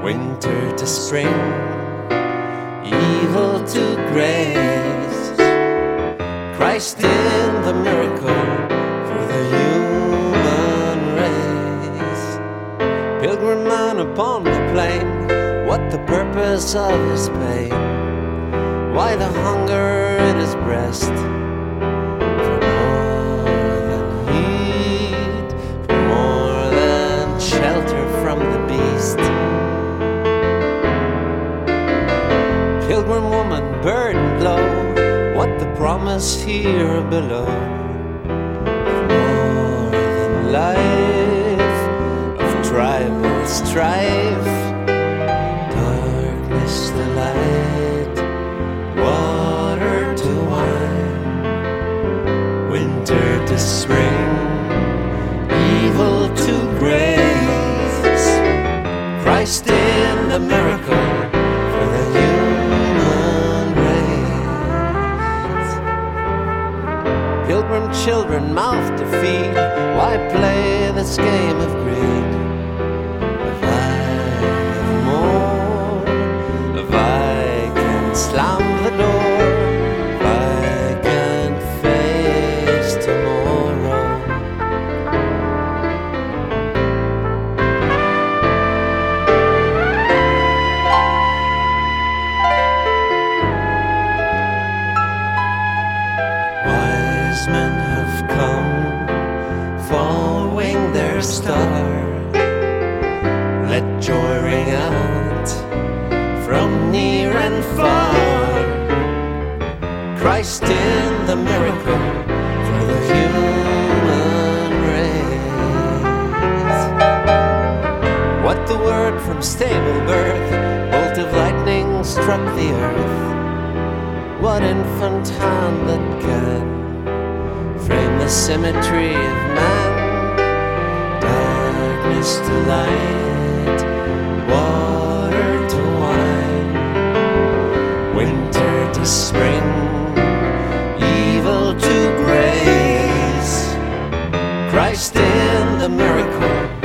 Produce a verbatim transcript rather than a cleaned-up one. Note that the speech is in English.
winter to spring, evil to grace. Christ in the miracle for the human race. Pilgrim man upon the plain, what the purpose of his pain? Why the hunger in his breast? For more than heat, for more than shelter from the beast. Pilgrim woman, burdened low, what the promise here below? Of more than life, of tribal strife, darkness to light, water to wine, winter to spring, evil to grace. Christ in the miracle for the human race. Pilgrim children, mouth to feed, why play this game of greed? If I have more, if I can slam the door, if I can face tomorrow. Wise men have come, following their star. Let joy ring out from near and far. Christ in the miracle for the human race. What the word from stable birth, bolt of lightning struck the earth. What infant hand that can frame the symmetry of man? Darkness to light, water to wine, winter to spring, evil to grace. Christ in the miracle